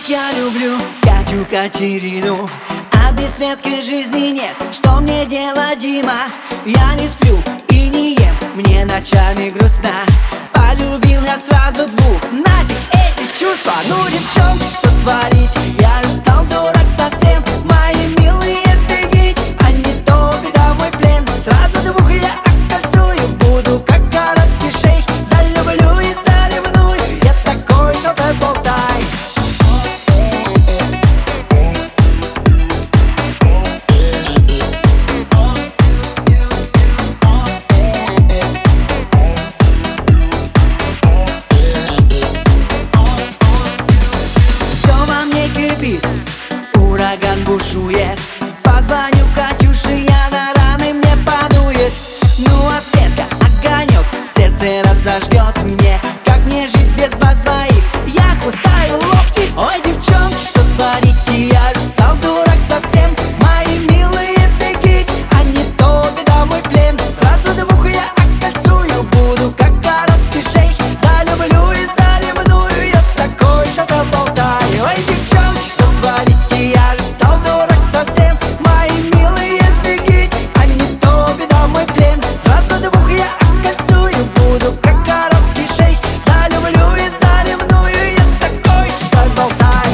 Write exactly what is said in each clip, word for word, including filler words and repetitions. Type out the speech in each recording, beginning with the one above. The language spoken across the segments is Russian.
я люблю Катю Катерину, а без Светки жизни нет. Что мне делать, Дима? Я не сплю и не ем, мне ночами грустно. Полюбил я сразу двух, нафиг эти чувства. Ну, девчонки, что творить? Я же стал дурак совсем. Мои милые, бегите, а не то беда мой плен. Сразу двух я окольцую, буду как городский шейх. Залюблю и заревную, я такой шалтай-болтай. Ураган бушует, позвоню Катюше, я на раны мне подует. Ну а Светка, огонек, сердце разожгет мне. Как мне жить без вас двоих? Я кусаю локти. Ой, девчонки, что творите? Я же стал дурак совсем. Мои милые, бегите, а не то беда мой плен. Сразу двух я окольцую, буду как городский шейх. Залюблю и заревную, я такой шалтай-болтай. Ой, девчонки, что творите? Я же стал дурак совсем. Мои милые, бегите, а не то беда мой плен. Сразу двух я окольцую, буду как городский шейх. Залюблю и заревную, я такой шалтай-болтай.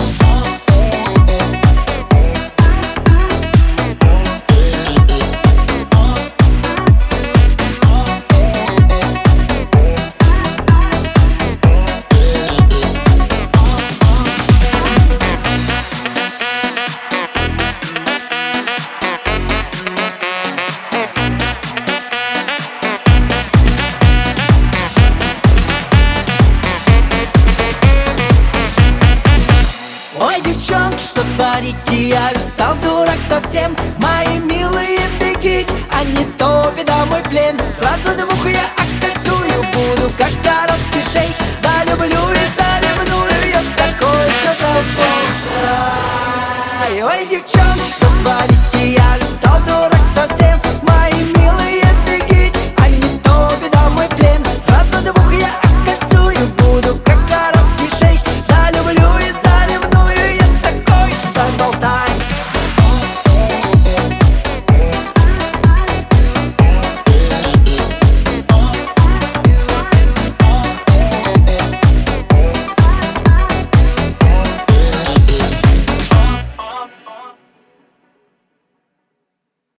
Ой, девчонки, что творите? Я же стал дурак совсем. Мои милые, бегите, а не то беда мой плен. Сразу двух я окольцую, буду как городский